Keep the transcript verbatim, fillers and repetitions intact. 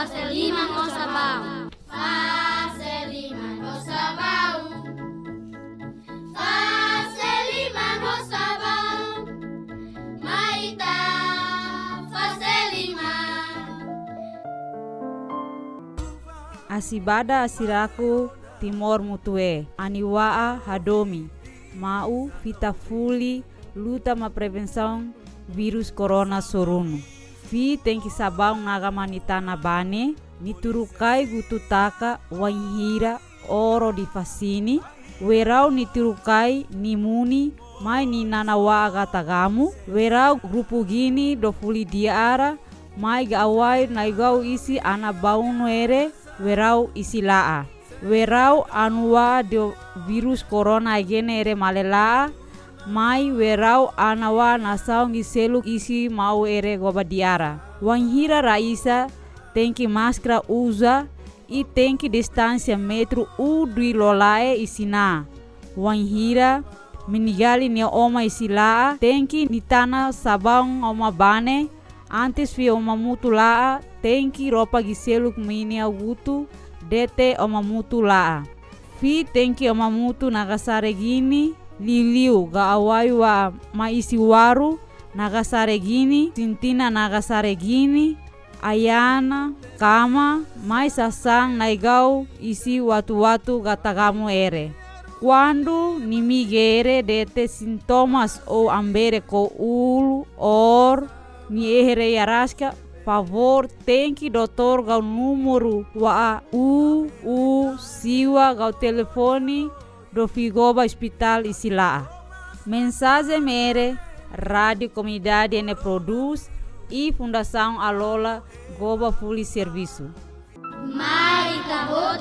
faselima no sabão. Faselima no sabão. Faselima no sabão. Maita faselima. Asibada asiraku Timor Mutue, Aniwaa Hadomi, Mau Fitafuli, luta ma prevenção vírus corona sorunu. Fi tem que sabão nagamanitana bane, niturukai gututaka wanhira oro di fasini, werau niturukai nimuni mai ni nanawa agatagamu, werau grupu gini do fuli diara, mai gawai naigau isi anabauno ere, werau isi laa. Werau anua do virus corona agene ere malela, mai werau anawa nasau ngiselu isi mau ere gobadiara. Wanhira raisa tem que máscara usa e tem que distância metro u dui lolae isina. Wanhira minigali ne oma isilaa tem que nitana sabão oma bane antes fi oma mutu laa tem que roupa giselu kumini agutu dete oma mutu laa. Fi tem que oma mutu nagasare gini liliu ga awai wa maisi waru nagasare gini tintina nagasare gini ayana kama mai sasang naigau isi watu-watu gatagamu ere. Quando nimigere dete sintomas ou ambere ko ulu or ni ehere yarasca favor tem que doutor gau número wa u u siwa gau telefone do Figoba Hospital Isilaa. Mensagem mere Rádio Comunidade Ene Produz e Fundação Alola Goba Fuli Serviço. Marita